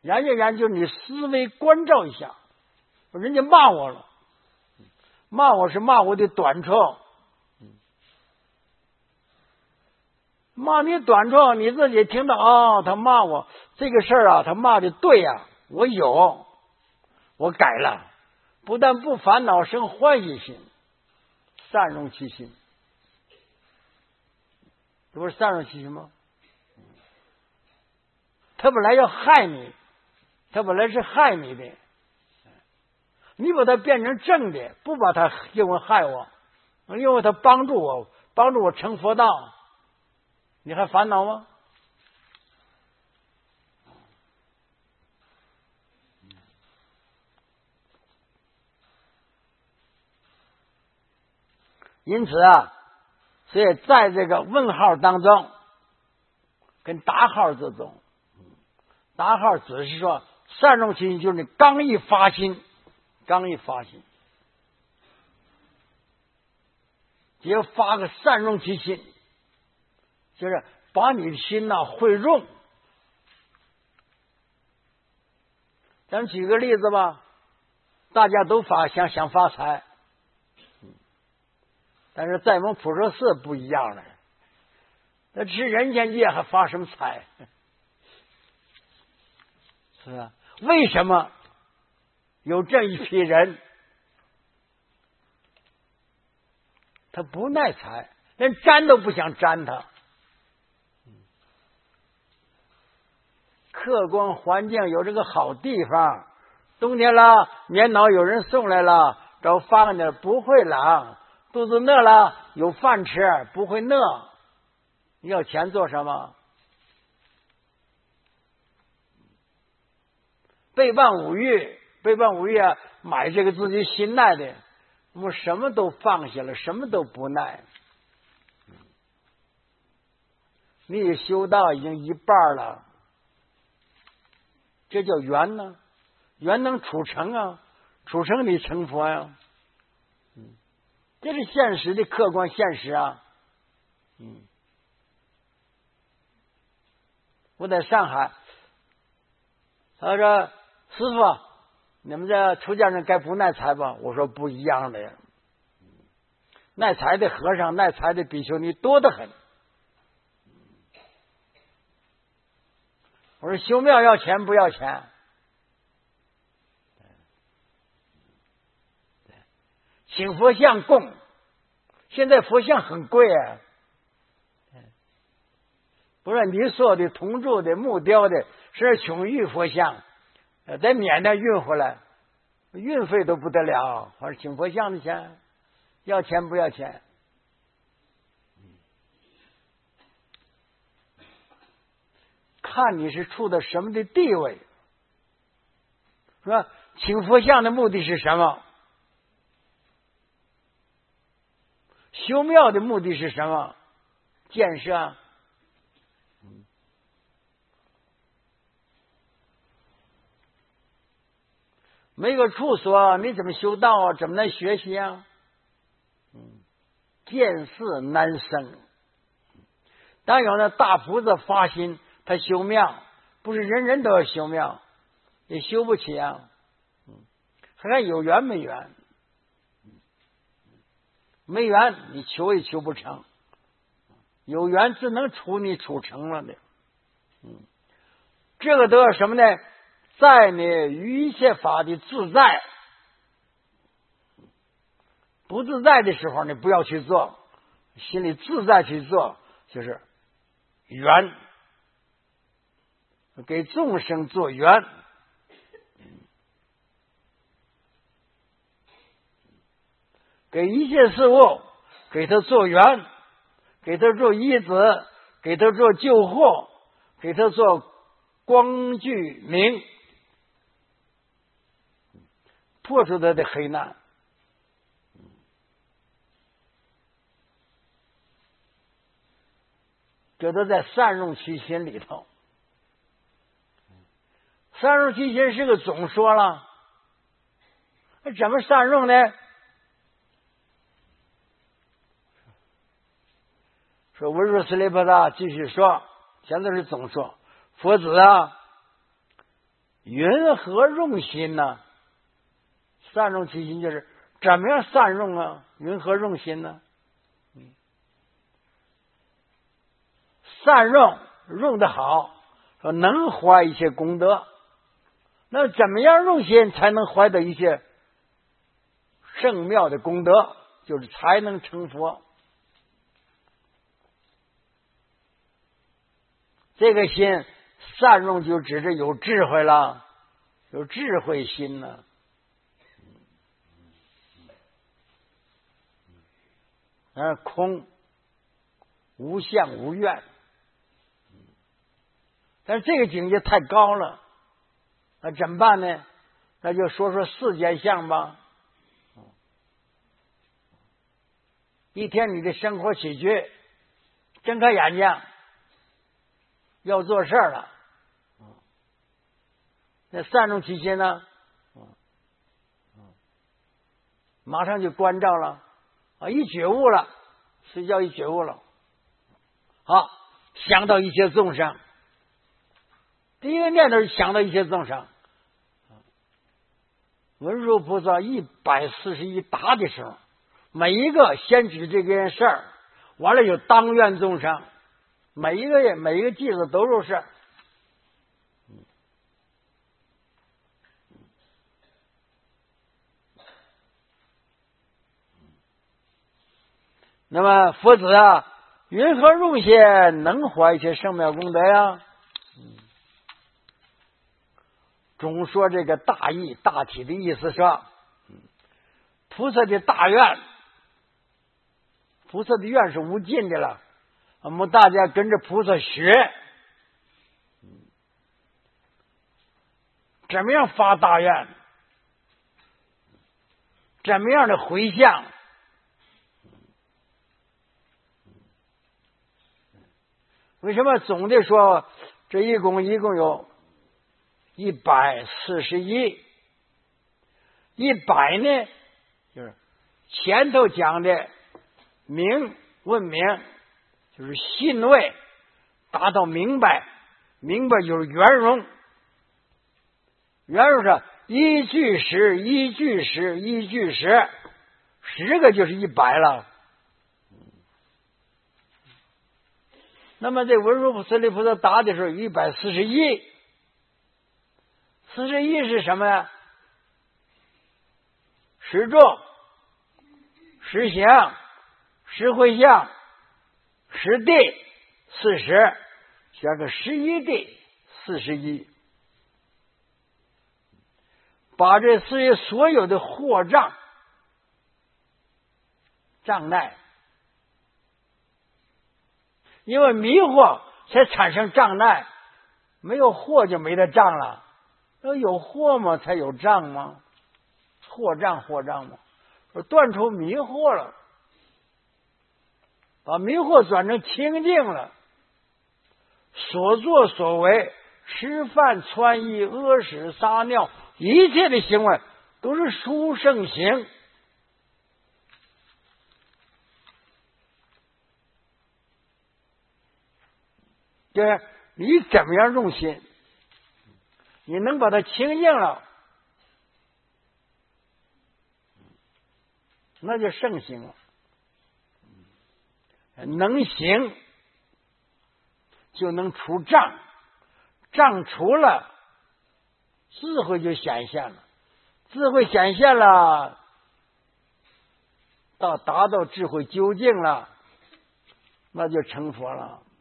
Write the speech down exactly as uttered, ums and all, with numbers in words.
研究研究，你思维关照一下，人家骂我了，骂我是骂我的短处，骂你短处，你自己听到啊、哦，他骂我这个事儿啊，他骂的对呀、啊，我有，我改了，不但不烦恼，生欢喜心，善容其心，这不是善容其心吗？他本来要害你，他本来是害你的，你把它变成正的，不把它因为害我，因为他帮助我，帮助我成佛道，你还烦恼吗？因此啊，所以在这个问号当中跟答号之中，答号只是说善容其心，就是你刚一发心，刚一发心，只要发个善容其心，就是把你的心呐、啊、会用。咱举个例子吧，大家都发想想发财，但是在我们普陀寺不一样了，那吃人间界还发什么财？是吧？为什么有这一批人，他不耐财，连沾都不想沾他？客观环境有这个好地方，冬天了，棉袄有人送来了，找发个点不会冷，肚子饿了有饭吃，不会饿。你要钱做什么？背半五欲，背半五欲啊，买这个自己心耐的，我什么都放下了，什么都不耐。你修道已经一半了，这叫缘呢，缘能处成啊，处成你成佛呀、啊。嗯，这是现实的客观现实啊。嗯，我在上海，他说师傅，你们这出家人该不耐财吧？我说不一样的呀，耐财的和尚、耐财的比丘尼多得很。我说修庙要钱不要钱？请佛像供，现在佛像很贵啊。不是你说的铜铸的、木雕的，是琼玉佛像，在缅甸运回来，运费都不得了。我说请佛像的钱，要钱不要钱？看你是处的什么的地位。说请佛像的目的是什么？修庙的目的是什么？建设。没个处所，你怎么修道啊？怎么能学习啊？嗯，见识难生。当有那大菩萨发心，他修庙，不是人人都要修庙，也修不起啊。嗯，还看有缘没缘，没缘你求也求不成，有缘只能处你处成了的。嗯，这个都要什么呢？在你于一切法的自在，不自在的时候，你不要去做，心里自在去做，就是缘，给众生做缘。给一切事物，给他做缘，给他做依止，给他做救护，给他做光具明，破除他的黑暗。这都在善用其心里头。善用其心是个总说了，怎么善用呢？说文殊师利菩萨继续说，现在是总说，佛子啊， 云何用心呢？善用其心就是怎么样善用啊？云何用心呢？善用用得好，说能怀一些功德。那怎么样用心才能怀得一些圣妙的功德？就是才能成佛。这个心善用就指着有智慧了，有智慧心了。而空无相无愿，但是这个境界太高了，那怎么办呢？那就说说世间相吧。一天你的生活起居，睁开眼睛要做事了，那善用其心呢，马上就关照了啊！一觉悟了，睡觉一觉悟了，好，想到一切众生，第一个念头是想到一切众生。文殊菩萨一百四十一答的时候，每一个先指这件事儿，完了有当愿众生，每一个人每一个句子都是事儿。那么佛子啊，云何用心能怀一些圣妙功德呀？总说这个大义大体的意思说，菩萨的大愿，菩萨的愿是无尽的了，我们大家跟着菩萨学，怎么样发大愿，怎么样的回向。为什么总的说这一共一共有一百四十一？一百呢，就是前头讲的明问明，就是信位达到明白，明白就是圆融，圆融是一句十，一句十，一句十，十个就是一百了。那么这文殊舍利菩萨答的时候一百四十一，四十一是什么呀？十住、十行、十回向、十地、四十，选个十一地四十一，把这四十所有的惑障障碍。因为迷惑才产生障碍，没有惑就没得障了。那有惑吗？才有障吗？惑障惑障吗？说断除迷惑了，把迷惑转成清净了。所作所为，吃饭穿衣屙屎撒尿，一切的行为都是殊胜行。就是你怎么样用心，你能把它清净了，那就圣行了。能行就能除障，障除了，智慧就显现了，智慧显现了，到达到智慧究竟了，那就成佛了。